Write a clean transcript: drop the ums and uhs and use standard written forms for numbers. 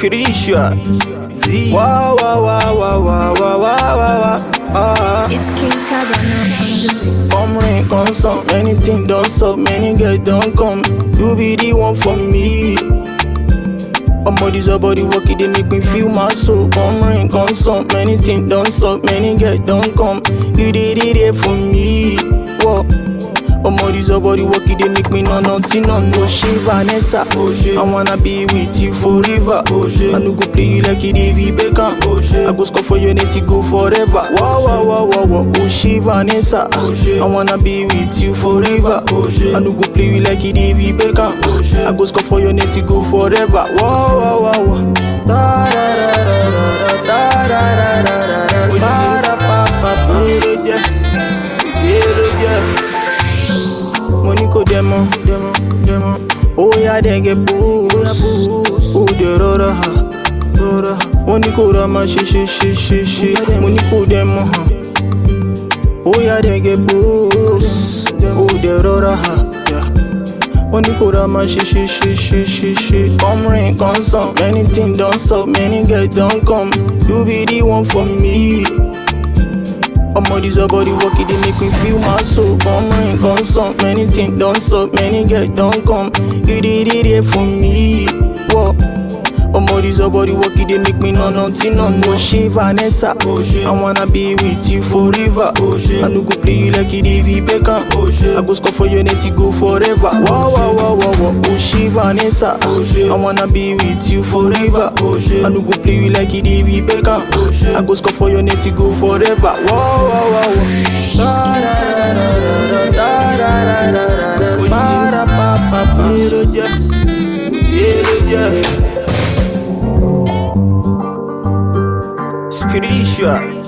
Spiritual Z. Wow, wow, wow, wow, wow, wow, wow, wow. It's King Tabana. Come rain, come sun, anything done suck, many girls don't come. You be the one for me. This your body work, it they make me feel my soul. Come rain, come sun, many things don't suck, many girls don't come. You did it here for me. Whoa. This your body work, it they make me nothing, no shit, Vanessa. I wanna be with you forever. I no go play you like it David Beckham. I go score for your net, it go forever. Wow, wow, wow, wow, wow. Oh shit, Vanessa. I wanna be with you forever. I no go play you like it David Beckham. I go score for your net, it go forever. Wow, wow, wow, wow. Da da da da da da da da da da da pa pa pa. Money ko demo. Oh yeah, they get boost. Oh the roda ha. Money ko rama shi. Money ko demo ha. Oh yeah, they get boost. Oh the roda ha. Money ko rama shi. Come rain, come sun, many things don't suck, many girls don't come. You be the one for me. This your body work, it they make me feel my soul. Come rain, come sun, many things don't suck, many girls don't come. You did it here for me. Whoa. This your body work, it they make me nothing, no shit, Vanessa. I wanna be with you forever. I no go play you like it David Beckham. I go score for your net, it go forever. Wow, wow, wow, wow, wow. Oh shit, Vanessa. I wanna be with you forever. I no go play you like it David Beckham. I go score for your net, it go forever. Wow, wow, wow, wow. Da da da da da da da da. Para pa pa pa. Yeah. Spiritual